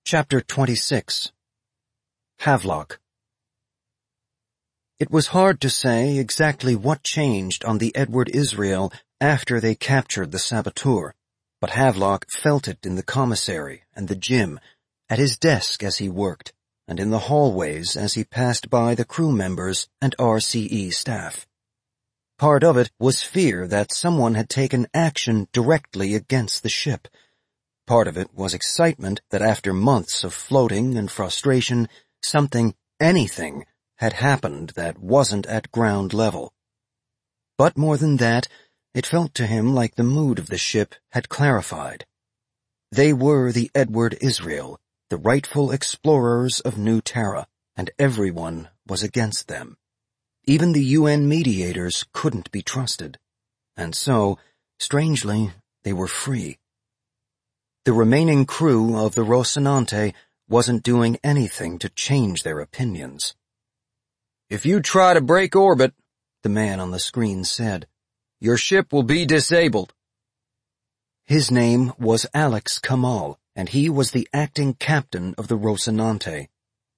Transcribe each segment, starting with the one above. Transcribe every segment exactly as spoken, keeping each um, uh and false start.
Chapter twenty-six. Havelock. It was hard to say exactly what changed on the Edward Israel after they captured the saboteur, but Havelock felt it in the commissary and the gym, at his desk as he worked, and in the hallways as he passed by the crew members and R C E staff. Part of it was fear that someone had taken action directly against the ship. Part of it was excitement that after months of floating and frustration, something, anything, had happened that wasn't at ground level. But more than that, it felt to him like the mood of the ship had clarified. They were the Edward Israel, the rightful explorers of New Terra, and everyone was against them. Even the U N mediators couldn't be trusted. And so, strangely, they were free. The remaining crew of the Rocinante wasn't doing anything to change their opinions. "If you try to break orbit," the man on the screen said, "your ship will be disabled." His name was Alex Kamal, and he was the acting captain of the Rocinante.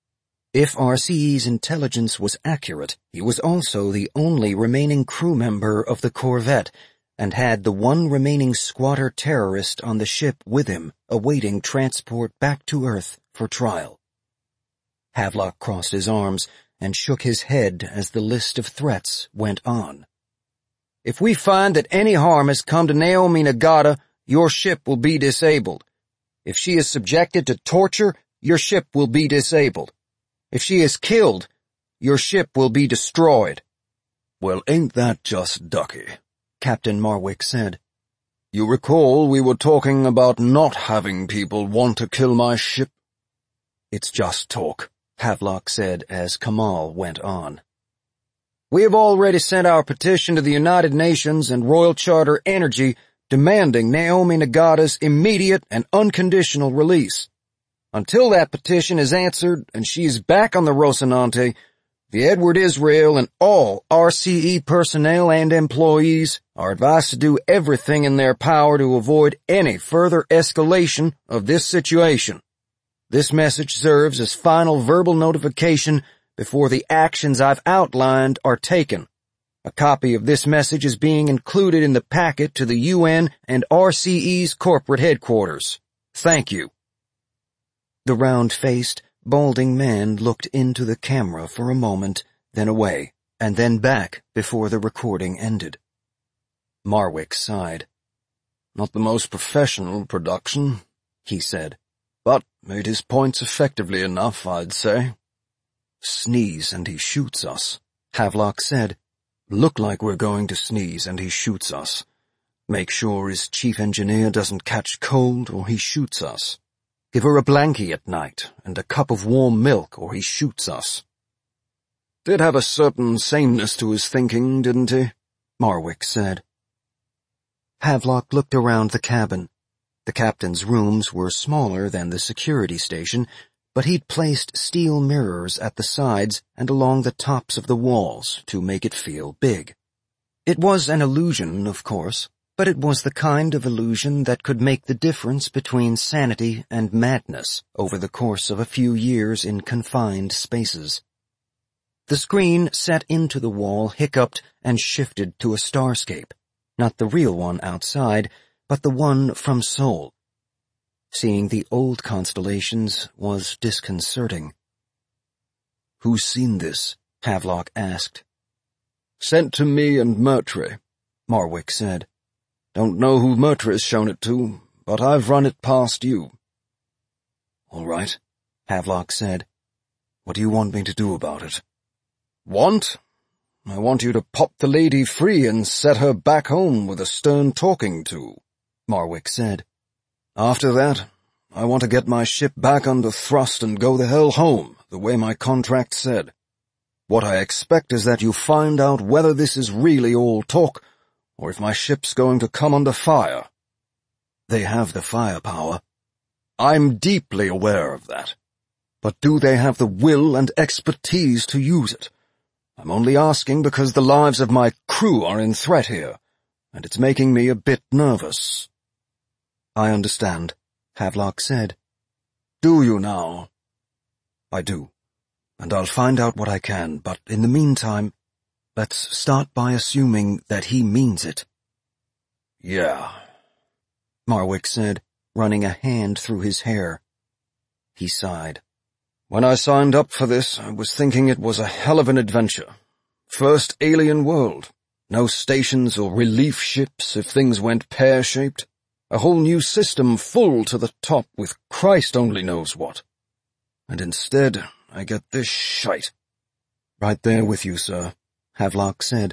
If R C E's intelligence was accurate, he was also the only remaining crew member of the corvette, and had the one remaining squatter terrorist on the ship with him, awaiting transport back to Earth for trial. Havelock crossed his arms and shook his head as the list of threats went on. "If we find that any harm has come to Naomi Nagata, your ship will be disabled. If she is subjected to torture, your ship will be disabled. If she is killed, your ship will be destroyed." "Well, ain't that just ducky?" Captain Marwick said. "You recall we were talking about not having people want to kill my ship?" "It's just talk," Havelock said as Kamal went on. "We have already sent our petition to the United Nations and Royal Charter Energy demanding Naomi Nagata's immediate and unconditional release. Until that petition is answered and she is back on the Rocinante, the Edward Israel and all R C E personnel and employees are advised to do everything in their power to avoid any further escalation of this situation. This message serves as final verbal notification before the actions I've outlined are taken. A copy of this message is being included in the packet to the U N and R C E's corporate headquarters. Thank you." The round-faced, balding man looked into the camera for a moment, then away, and then back before the recording ended. Marwick sighed. "Not the most professional production," he said, "but made his points effectively enough, I'd say." "Sneeze and he shoots us," Havelock said. "Look like we're going to sneeze and he shoots us. Make sure his chief engineer doesn't catch cold or he shoots us. Give her a blankie at night and a cup of warm milk or he shoots us." "Did have a certain sameness to his thinking, didn't he?" Marwick said. Havelock looked around the cabin. The captain's rooms were smaller than the security station, but he'd placed steel mirrors at the sides and along the tops of the walls to make it feel big. It was an illusion, of course, but it was the kind of illusion that could make the difference between sanity and madness over the course of a few years in confined spaces. The screen set into the wall hiccuped and shifted to a starscape, not the real one outside, but the one from Sol. Seeing the old constellations was disconcerting. "Who's seen this?" Havelock asked. "Sent to me and Murtry," Marwick said. "Don't know who Murtry's shown it to, but I've run it past you." "All right," Havelock said. "What do you want me to do about it?" "Want? I want you to pop the lady free and set her back home with a stern talking to," Marwick said. "After that, I want to get my ship back under thrust and go the hell home, the way my contract said. What I expect is that you find out whether this is really all talk, or if my ship's going to come under fire." "They have the firepower." "I'm deeply aware of that. But do they have the will and expertise to use it? I'm only asking because the lives of my crew are in threat here, and it's making me a bit nervous." "I understand," Havelock said. Do you now? I do, and I'll find out what I can, but in the meantime, let's start by assuming that he means it. Yeah, Marwick said, running a hand through his hair. He sighed. When I signed up for this, I was thinking it was a hell of an adventure. First alien world. No stations or relief ships if things went pear-shaped. A whole new system full to the top with Christ only knows what. And instead, I get this shite. Right there with you, sir, Havelock said.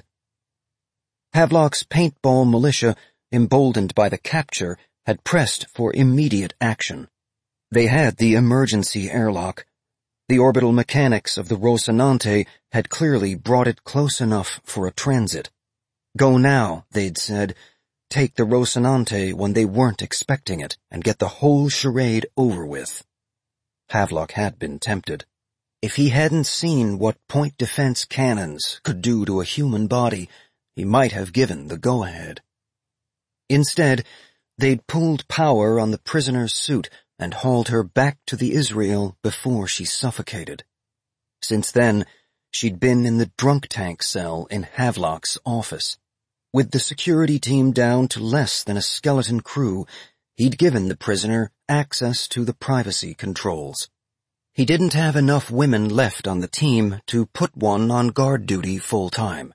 Havelock's paintball militia, emboldened by the capture, had pressed for immediate action. They had the emergency airlock. The orbital mechanics of the Rocinante had clearly brought it close enough for a transit. Go now, they'd said. Take the Rocinante when they weren't expecting it, and get the whole charade over with. Havelock had been tempted. If he hadn't seen what point defense cannons could do to a human body, he might have given the go-ahead. Instead, they'd pulled power on the prisoner's suit and hauled her back to the Israel before she suffocated. Since then, she'd been in the drunk tank cell in Havelock's office. With the security team down to less than a skeleton crew, he'd given the prisoner access to the privacy controls. He didn't have enough women left on the team to put one on guard duty full-time.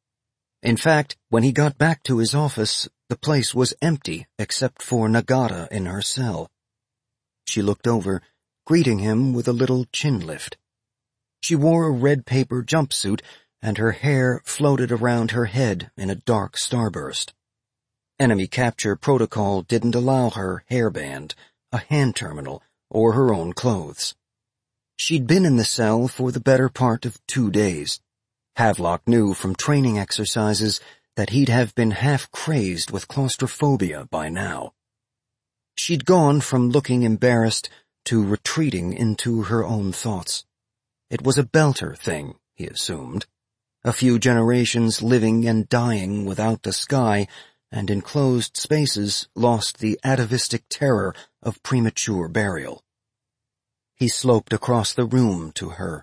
In fact, when he got back to his office, the place was empty except for Nagata in her cell. She looked over, greeting him with a little chin lift. She wore a red paper jumpsuit, and her hair floated around her head in a dark starburst. Enemy capture protocol didn't allow her hairband, a hand terminal, or her own clothes. She'd been in the cell for the better part of two days. Havelock knew from training exercises that he'd have been half-crazed with claustrophobia by now. She'd gone from looking embarrassed to retreating into her own thoughts. It was a Belter thing, he assumed. A few generations living and dying without the sky, and enclosed spaces lost the atavistic terror of premature burial. He sloped across the room to her.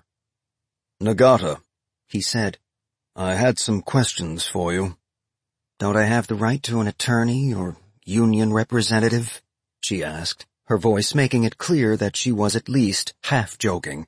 Nagata, he said. I had some questions for you. Don't I have the right to an attorney or union representative? She asked, her voice making it clear that she was at least half joking.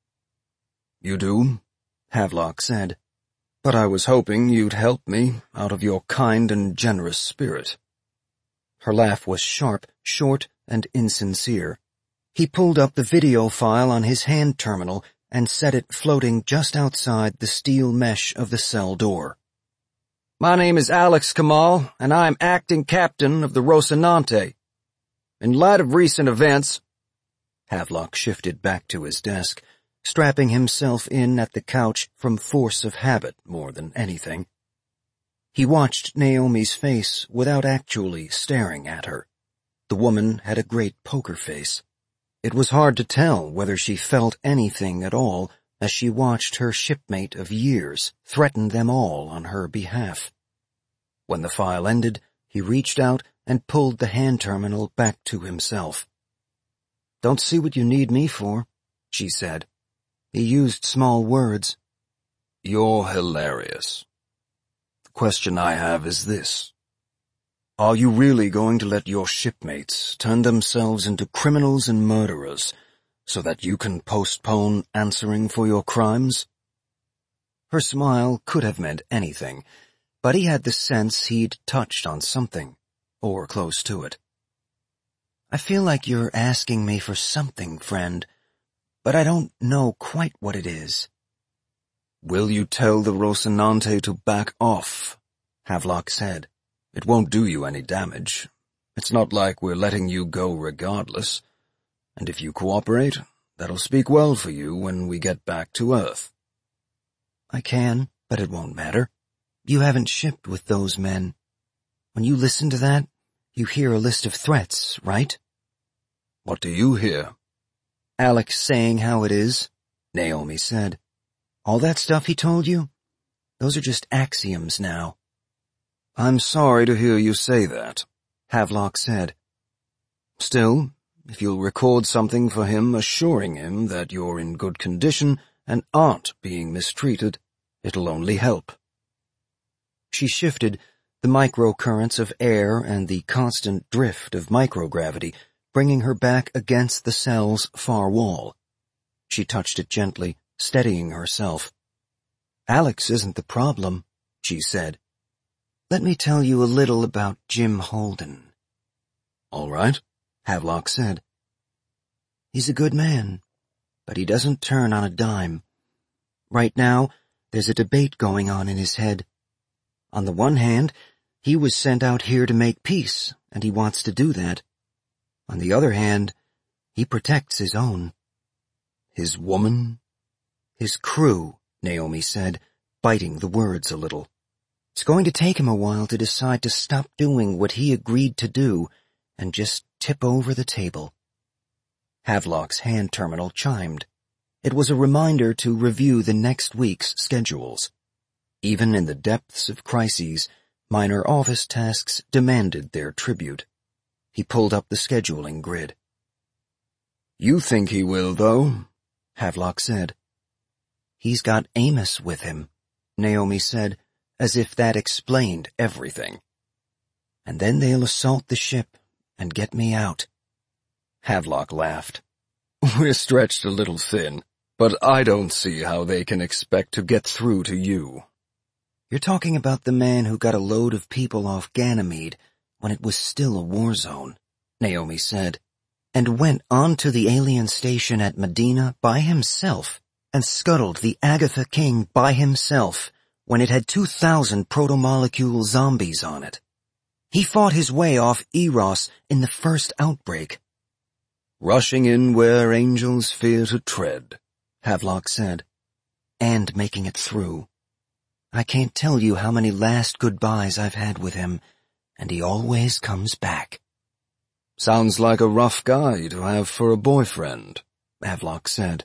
You do, Havelock said. But I was hoping you'd help me out of your kind and generous spirit. Her laugh was sharp, short, and insincere. He pulled up the video file on his hand terminal and set it floating just outside the steel mesh of the cell door. My name is Alex Kamal, and I'm acting captain of the Rocinante. In light of recent events, Havelock shifted back to his desk, strapping himself in at the couch from force of habit more than anything. He watched Naomi's face without actually staring at her. The woman had a great poker face. It was hard to tell whether she felt anything at all as she watched her shipmate of years threaten them all on her behalf. When the file ended, he reached out and pulled the hand terminal back to himself. "Don't see what you need me for," she said. He used small words. You're hilarious. The question I have is this. Are you really going to let your shipmates turn themselves into criminals and murderers so that you can postpone answering for your crimes? Her smile could have meant anything, but he had the sense he'd touched on something, or close to it. "I feel like you're asking me for something, friend, but I don't know quite what it is." Will you tell the Rocinante to back off? Havelock said. It won't do you any damage. It's not like we're letting you go regardless. And if you cooperate, that'll speak well for you when we get back to Earth. I can, but it won't matter. You haven't shipped with those men. When you listen to that, you hear a list of threats, right? What do you hear? Alex saying how it is, Naomi said. All that stuff he told you? Those are just axioms now. I'm sorry to hear you say that, Havelock said. Still, if you'll record something for him assuring him that you're in good condition and aren't being mistreated, it'll only help." She shifted the microcurrents of air and the constant drift of microgravity, bringing her back against the cell's far wall. She touched it gently, steadying herself. "Alex isn't the problem," she said. "Let me tell you a little about Jim Holden." "All right," Havelock said. "He's a good man, but he doesn't turn on a dime. Right now, there's a debate going on in his head. On the one hand, he was sent out here to make peace, and he wants to do that. On the other hand, he protects his own." "His woman?" "His crew," Naomi said, biting the words a little. "It's going to take him a while to decide to stop doing what he agreed to do and just tip over the table." Havelock's hand terminal chimed. It was a reminder to review the next week's schedules. Even in the depths of crises, minor office tasks demanded their tribute. He pulled up the scheduling grid. "You think he will, though?" Havelock said. "He's got Amos with him," Naomi said, as if that explained everything. "And then they'll assault the ship and get me out." Havelock laughed. "We're stretched a little thin, but I don't see how they can expect to get through to you." "You're talking about the man who got a load of people off Ganymede when it was still a war zone," Naomi said, "and went onto the alien station at Medina by himself and scuttled the Agatha King by himself when it had two thousand protomolecule zombies on it. He fought his way off Eros in the first outbreak." "Rushing in where angels fear to tread," Havelock said, "and making it through. I can't tell you how many last goodbyes I've had with him, and he always comes back." "Sounds like a rough guy to have for a boyfriend," Havelock said.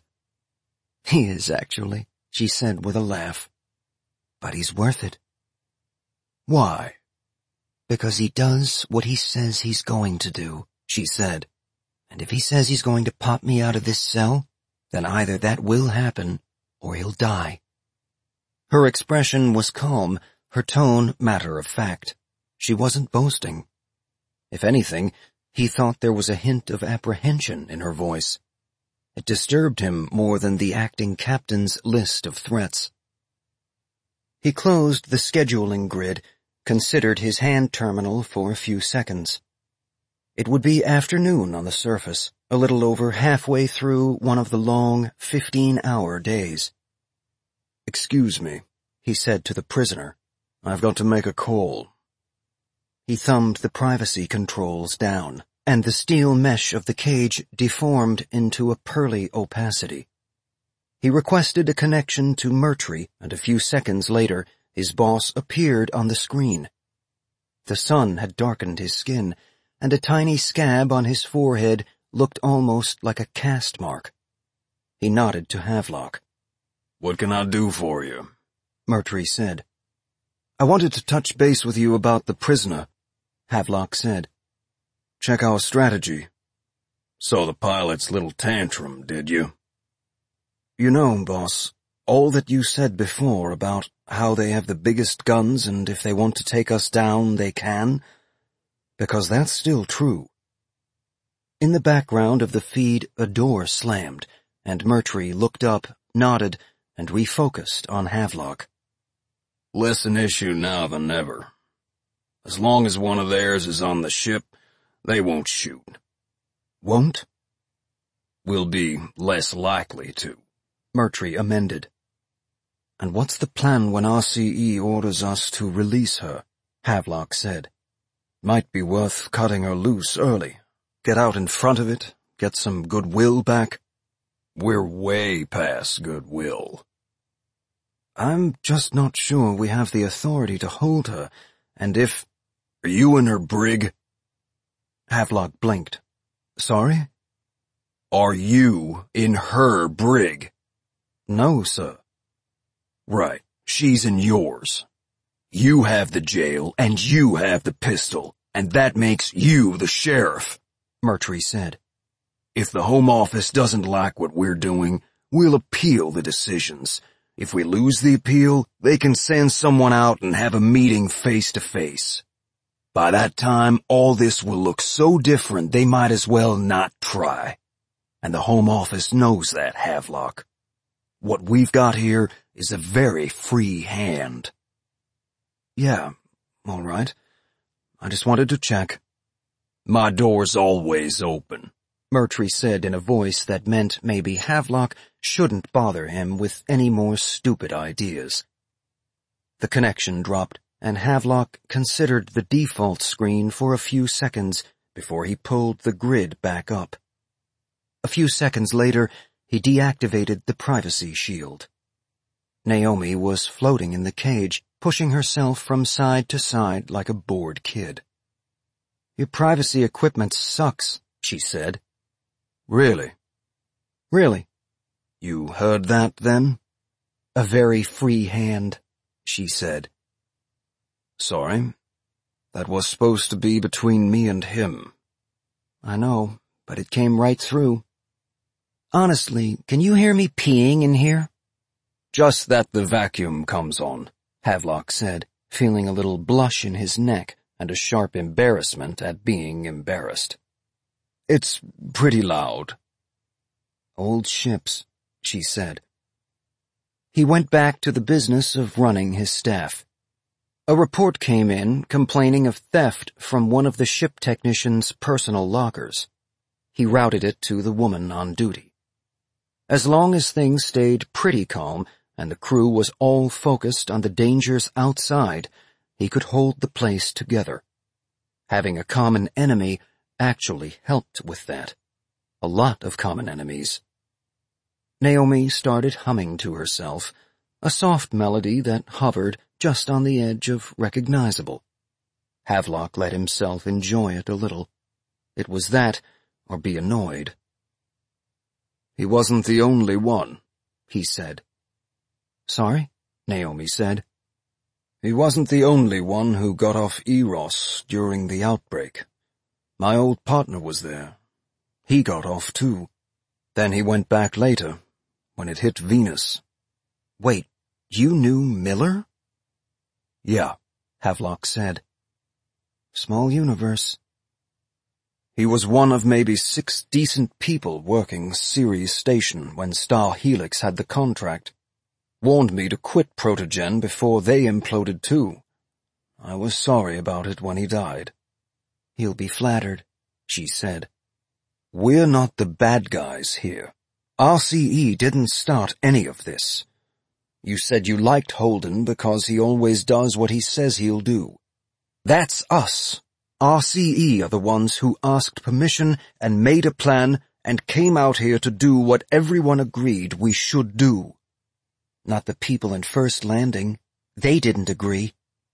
"He is, actually," she said with a laugh. "But he's worth it." "Why?" "Because he does what he says he's going to do," she said. "And if he says he's going to pop me out of this cell, then either that will happen or he'll die." Her expression was calm, her tone matter-of-fact. She wasn't boasting. If anything, he thought there was a hint of apprehension in her voice. It disturbed him more than the acting captain's list of threats. He closed the scheduling grid, considered his hand terminal for a few seconds. It would be afternoon on the surface, a little over halfway through one of the long, fifteen-hour days. "Excuse me," he said to the prisoner. "I've got to make a call." He thumbed the privacy controls down, and the steel mesh of the cage deformed into a pearly opacity. He requested a connection to Murtry, and a few seconds later his boss appeared on the screen. The sun had darkened his skin, and a tiny scab on his forehead looked almost like a cast mark. He nodded to Havelock. "What can I do for you?" Murtry said. "I wanted to touch base with you about the prisoner," Havelock said. "Check our strategy." "Saw the pilot's little tantrum, did you?" "You know, boss, all that you said before about how they have the biggest guns and if they want to take us down, they can, because that's still true." In the background of the feed, a door slammed, and Murtry looked up, nodded, and refocused on Havelock. "Less an issue now than ever. As long as one of theirs is on the ship, they won't shoot." "Won't?" "Will be less likely to," Murtry amended. "And what's the plan when R C E orders us to release her?" Havelock said. "Might be worth cutting her loose early. Get out in front of it, get some goodwill back." "We're way past goodwill." "I'm just not sure we have the authority to hold her, and if—" "Are you in her brig?" Havelock blinked. "Sorry?" "Are you in her brig?" "No, sir." "Right, she's in yours. You have the jail, and you have the pistol, and that makes you the sheriff," Murtry said. If the Home Office doesn't like what we're doing, we'll appeal the decisions. If we lose the appeal, they can send someone out and have a meeting face to face. By that time, all this will look so different they might as well not try. And the Home Office knows that, Havelock. What we've got here is a very free hand. Yeah, all right. I just wanted to check. My door's always open, Murtry said in a voice that meant maybe Havelock shouldn't bother him with any more stupid ideas. The connection dropped, and Havelock considered the default screen for a few seconds before he pulled the grid back up. A few seconds later, he deactivated the privacy shield. Naomi was floating in the cage, pushing herself from side to side like a bored kid. "Your privacy equipment sucks," she said. Really? Really. You heard that then? A very free hand, she said. Sorry. That was supposed to be between me and him. I know, but it came right through. Honestly, can you hear me peeing in here? Just that the vacuum comes on, Havelock said, feeling a little blush in his neck and a sharp embarrassment at being embarrassed. It's pretty loud. Old ships, she said. He went back to the business of running his staff. A report came in complaining of theft from one of the ship technician's personal lockers. He routed it to the woman on duty. As long as things stayed pretty calm and the crew was all focused on the dangers outside, he could hold the place together. Having a common enemy actually helped with that. A lot of common enemies. Naomi started humming to herself, a soft melody that hovered just on the edge of recognizable. Havelock let himself enjoy it a little. It was that, or be annoyed. He wasn't the only one, he said. Sorry? Naomi said. He wasn't the only one who got off Eros during the outbreak. My old partner was there. He got off too. Then he went back later, when it hit Venus. Wait, you knew Miller? Yeah, Havelock said. Small universe. He was one of maybe six decent people working Ceres Station when Star Helix had the contract. Warned me to quit Protogen before they imploded too. I was sorry about it when he died. He'll be flattered, she said. We're not the bad guys here. R C E didn't start any of this. You said you liked Holden because he always does what he says he'll do. That's us. R C E are the ones who asked permission and made a plan and came out here to do what everyone agreed we should do. Not the people in First Landing. They didn't agree.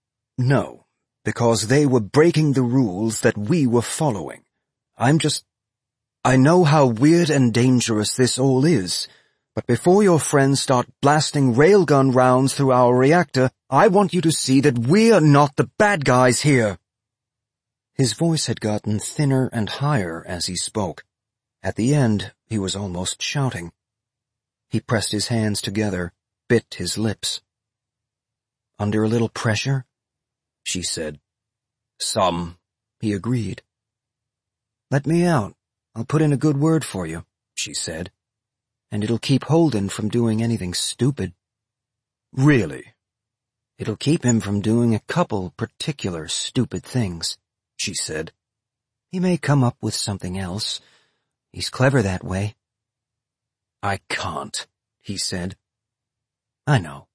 No, because they were breaking the rules that we were following. I'm just... I know how weird and dangerous this all is, but before your friends start blasting railgun rounds through our reactor, I want you to see that we're not the bad guys here. His voice had gotten thinner and higher as he spoke. At the end, he was almost shouting. He pressed his hands together, bit his lips. Under a little pressure? She said. Some, he agreed. Let me out. I'll put in a good word for you, she said. And it'll keep Holden from doing anything stupid. Really? It'll keep him from doing a couple particular stupid things, she said. He may come up with something else. He's clever that way. I can't, he said. I know.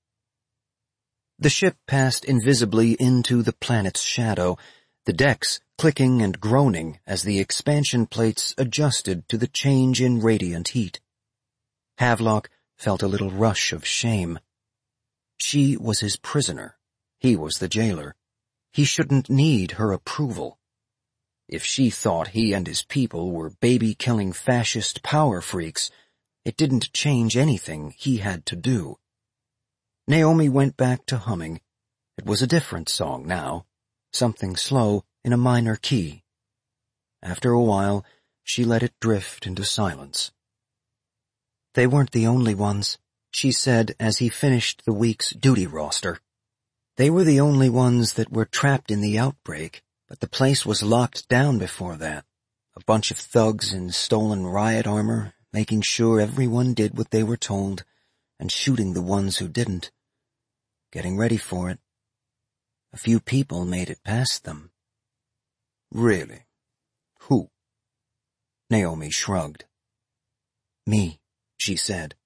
The ship passed invisibly into the planet's shadow, the decks clicking and groaning as the expansion plates adjusted to the change in radiant heat. Havelock felt a little rush of shame. She was his prisoner. He was the jailer. He shouldn't need her approval. If she thought he and his people were baby-killing fascist power freaks, it didn't change anything he had to do. Naomi went back to humming. It was a different song now, something slow in a minor key. After a while, she let it drift into silence. They weren't the only ones, she said as he finished the week's duty roster. They were the only ones that were trapped in the outbreak, but the place was locked down before that. A bunch of thugs in stolen riot armor, making sure everyone did what they were told, and shooting the ones who didn't. Getting ready for it. A few people made it past them. Really? Who? Naomi shrugged. Me, she said.